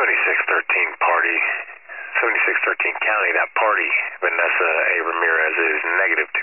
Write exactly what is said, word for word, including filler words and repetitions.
seventy-six thirteen party, seventy-six thirteen county, that party, Vanessa A. Ramirez is negative